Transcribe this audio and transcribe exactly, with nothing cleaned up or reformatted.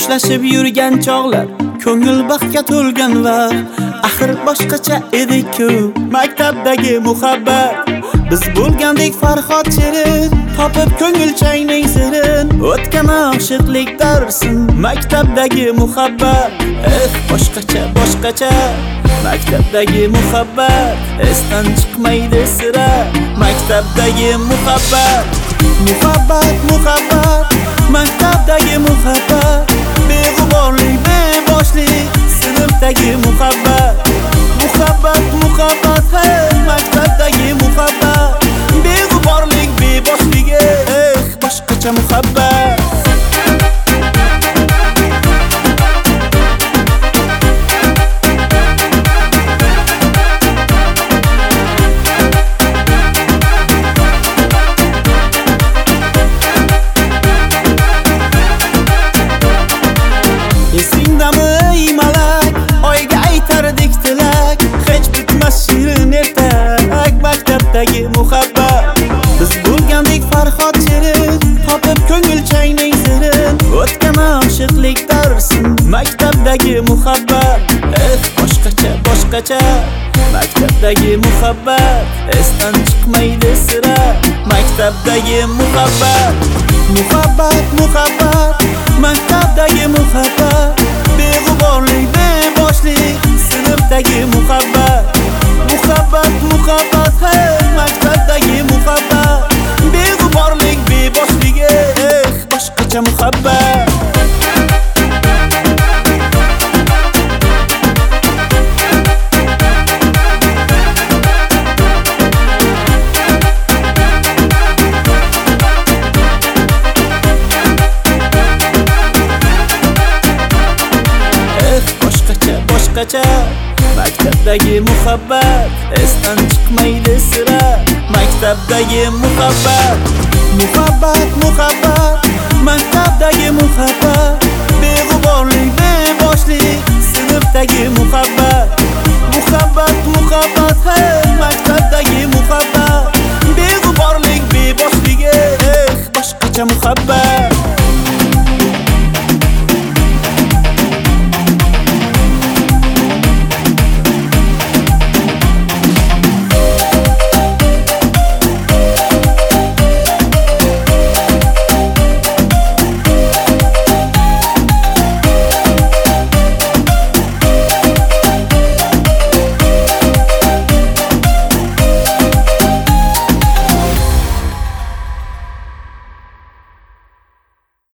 Xo'shlashib yurgan chog'lar, ko'ngil baxtga to'lgan vaqt. Axir boshqacha edi-ku maktabdagi muhabbat. Biz bo'lgandik Farhod Shirin, topib ko'ngilchangning sirin. O'tgan oshiqlik darsin, maktabdagi muhabbat. Eh, boshqacha, boshqacha maktabdagi muhabbat. Esdan chiqmaydi sira maktabdagi muhabbat. Muhabbat, muhabbat maktabdagi muhabbat. Beg'uborlik, beboshlik sinfdagi muhabbat. Muhabbat, muhabbat hey maktabdagi muhabbat. Beg'uborlik, beboshligi eh boshqacha muhabbat. Esingdami ey malak, oyga aytardik tilak. Hech bitmas shirin ertak maktabdagi muhabbat. Biz bo'lgandik Farhod Shirin, topib ko'ngilchangning sirin. O'tgan oshiqlik darsin, maktabdagi muhabbat. Eh, boshqacha, boshqacha maktabdagi muhabbat. Esdan chiqmaydi sira maktabdagi muhabbat. Muhabbat, muhabbat maktabdagi muhabbat. Beg'uborlik, beboshlik sinfdagi muhabbat. Muhabbat, muhabbat hey maktabdagi muhabbat. Beg'uborlik, beboshligi eh boshqacha muhabbat. Boshqacha maktabdagi muhabbat. Esdan chiqmaydi sira maktabdagi muhabbat. Muhabbat, muhabbat maktabdagi muhabbat. Beg'uborlik, beboshlik sinfdagi muhabbat. Muhabbat, muhabbat hey maktabdagi muhabbat. Beg'uborlik, beboshligi eh boshqacha muhabbat.